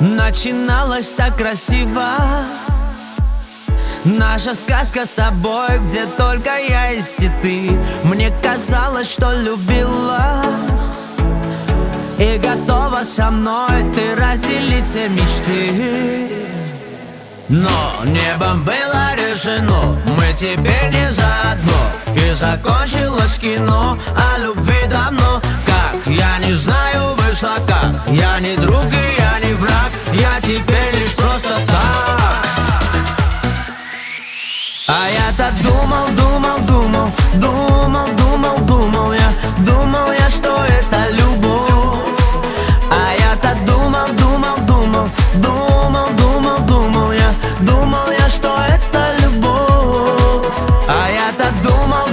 Начиналось так красиво, наша сказка с тобой, где только я есть и ты. Мне казалось, что любила и готова со мной ты разделить все мечты. Но небом было решено, мы теперь не заодно. И закончилось кино о любви давно. Как? Я не знаю, вышло как. Я не друг и я не враг, я теперь лишь просто так. А я-то думал, думал я, что это любовь. А я-то думал я, что это любовь. А я-то думал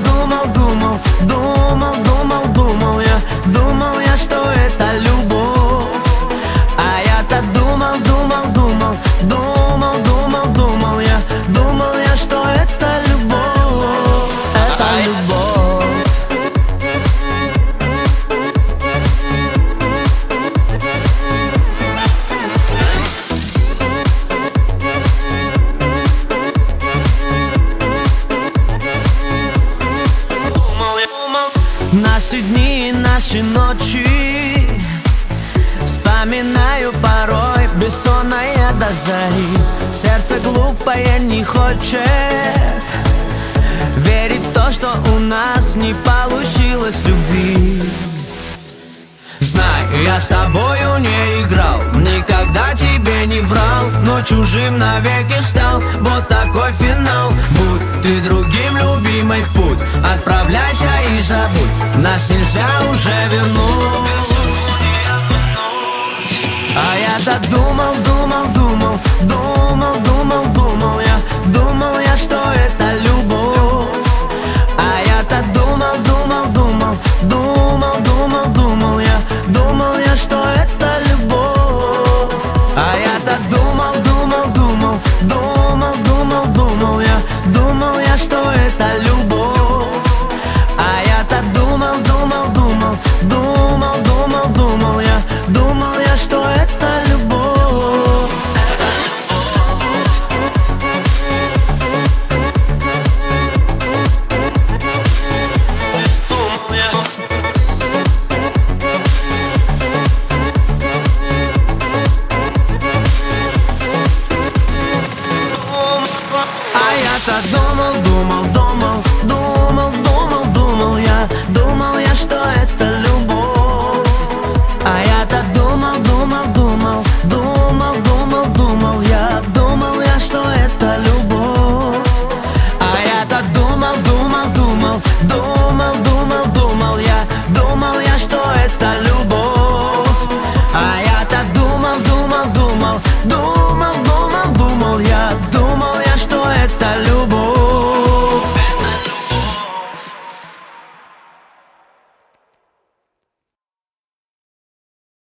я, что это любовь. А я-то думал я, что это любовь. Это любовь. Наши дни и наши ночи вспоминаю порой, бессонная до зари. Сердце глупое не хочет верить в то, что у нас не получилось любви. Знай, я с тобою не играл, никогда тебе не врал, но чужим навеки стал. Вот такой финал. Будь ты другим, любимой, в путь отправляйся и забудь. Нас нельзя уже вернуть.